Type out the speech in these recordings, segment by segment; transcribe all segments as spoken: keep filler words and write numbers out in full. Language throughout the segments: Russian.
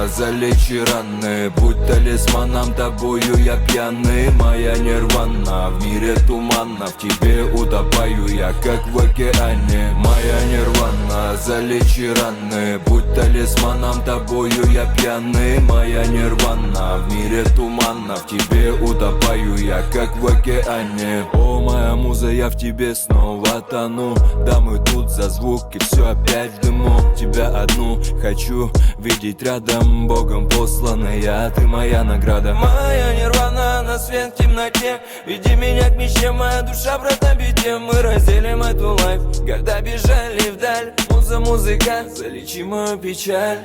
залечи раны. Будь талисманом, тобою я пьяный. Моя нирвана, в мире туманно. В тебе утопаю я, как в океане. Моя нирвана, залечи раны. Будь талисманом, тобою я пьяный. Моя нирвана, в мире туманно. В тебе утопаю я, как в океане. О, моя муза, я в тебе снова тону. Да, мы тут за звуки, все опять в дыму. Тебя одну хочу видеть рядом, Богом посланная, ты моя награда. Моя нирвана на свет в темноте. Веди меня к мечте, моя душа брат на беде. Мы разделим эту лайф, когда бежали вдаль. Муза, музыка, залечи мою печаль.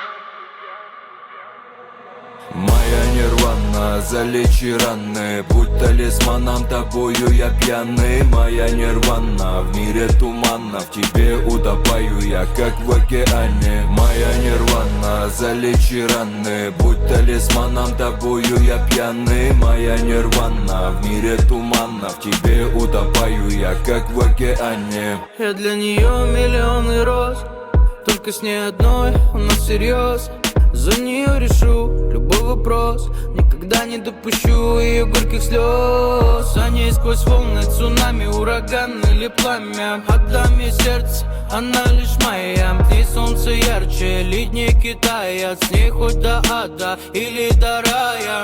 Моя нирвана, залечи раны. Будь талисманом, тобою я пьяный. Моя нирвана, в мире туманно. В тебе утопаю я, как в океане. Моя нирвана, залечи раны. Будь талисманом, тобою я пьяный. Моя нирвана, в мире туманно. В тебе утопаю я, как в океане. Я для нее миллионы роз, только с ней одной у нас всерьез. За нее решу любой вопрос, никогда не допущу ее горьких слез. За ней сквозь волны, цунами, ураган или пламя. Отдам ей сердце, она лишь моя. В ней солнце ярче, летний Китая. С ней хоть до ада или до рая.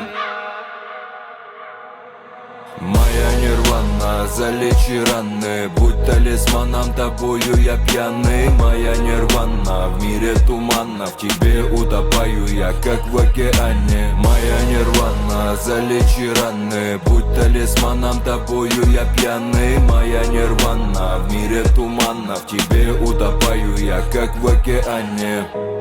Моя нирвана, залечи раны. Будь талисманом, тобою я пьяный. Моя нирвана, в мире туманно. В тебе утопаю я, как в океане. Моя нирвана, залечи раны. Будь талисманом, тобою я пьяный. Моя нирвана, в мире туманно. В тебе утопаю я, как в океане.